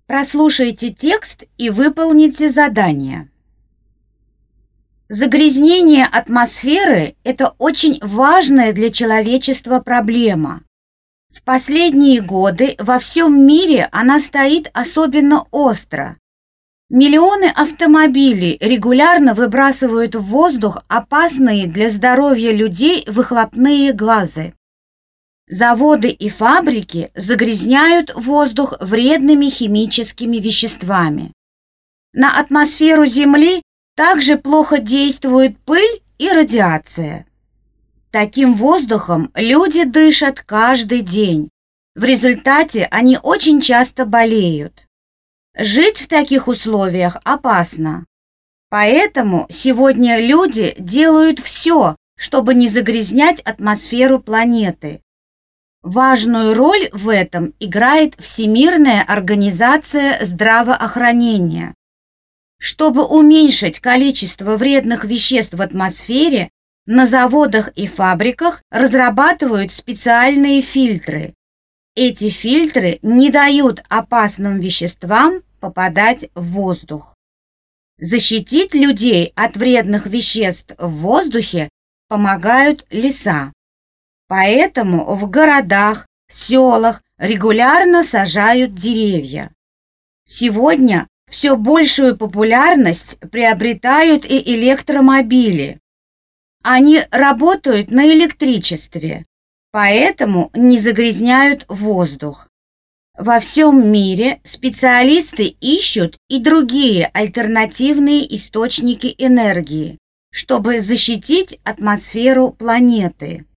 Прослушайте текст и выполните задание. Загрязнение атмосферы – это очень важная для человечества проблема. В последние годы во всем мире она стоит особенно остро. Миллионы автомобилей регулярно выбрасывают в воздух опасные для здоровья людей выхлопные газы. Заводы и фабрики загрязняют воздух вредными химическими веществами. На атмосферу Земли также плохо действует пыль и радиация. Таким воздухом люди дышат каждый день. В результате они очень часто болеют. Жить в таких условиях опасно. Поэтому сегодня люди делают все, чтобы не загрязнять атмосферу планеты. Важную роль в этом играет Всемирная организация здравоохранения. Чтобы уменьшить количество вредных веществ в атмосфере, на заводах и фабриках разрабатывают специальные фильтры. Эти фильтры не дают опасным веществам попадать в воздух. Защитить людей от вредных веществ в воздухе помогают леса. Поэтому в городах, селах регулярно сажают деревья. Сегодня все большую популярность приобретают и электромобили. Они работают на электричестве, поэтому не загрязняют воздух. Во всем мире специалисты ищут и другие альтернативные источники энергии, чтобы защитить атмосферу планеты.